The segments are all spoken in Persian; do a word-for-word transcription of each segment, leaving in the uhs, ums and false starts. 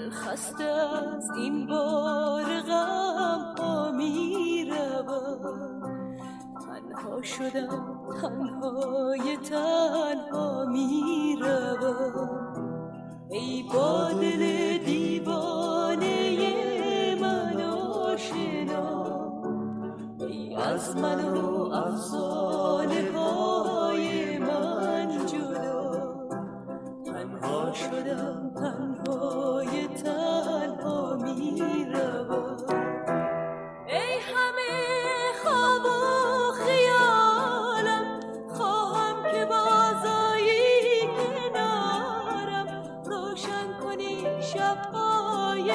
خسته از این بار غم ها می روم، تنها شدم تنهای تنها می روم. ای با دل دیوانه من آشنا، ای از من و افسانه های من جدا، تنها شدم تنهای تنها می روم. ای همه خواب و خیالم، خواهم که بازایی کنارم، روشن کنی شب‌های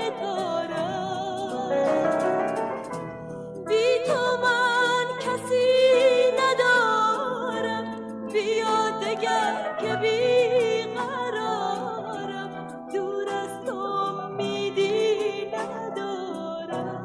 تارم. بی تو من کسی ندارم، بیا دگر که بی قرارم، دور از تو امیدی ندارم.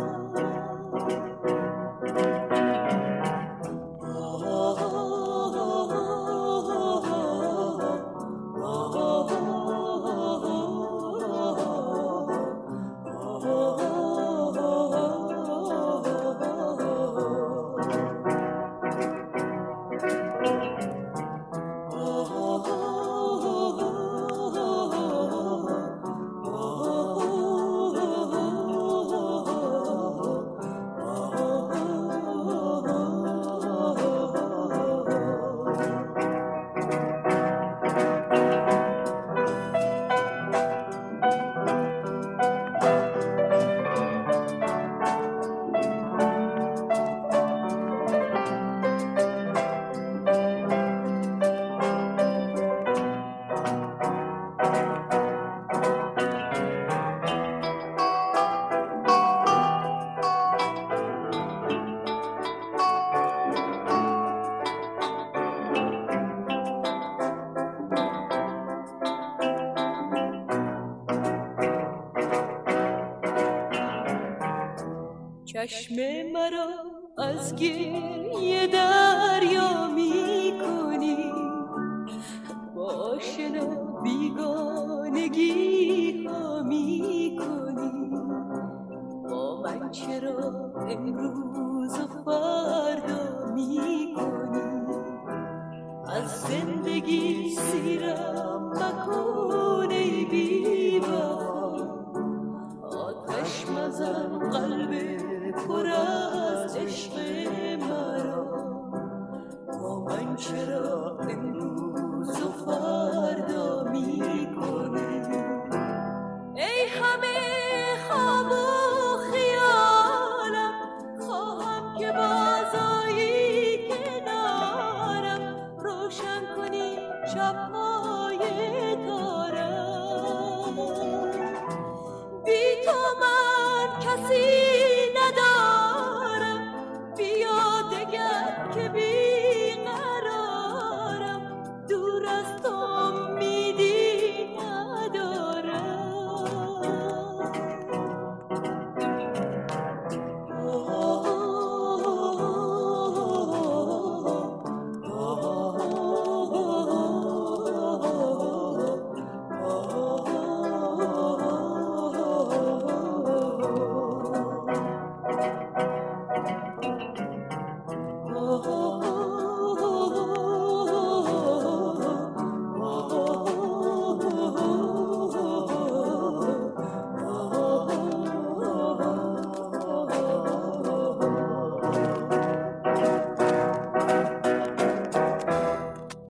چشم مرا از گریه دریا می کنی، با آشنا بیگانگی ها می کنی. با من چرا امروز و فردا می کنی؟ از زندگی سیرم مکن ای بی وفا، آتش مزن قلب پر از عشق مرا. با من چرا امروز و فردا می کنی؟ ای همه خواب و خیالم، خواهم که بازایی کنارم، روشن کنی شب‌های تارم. بی تو من کسی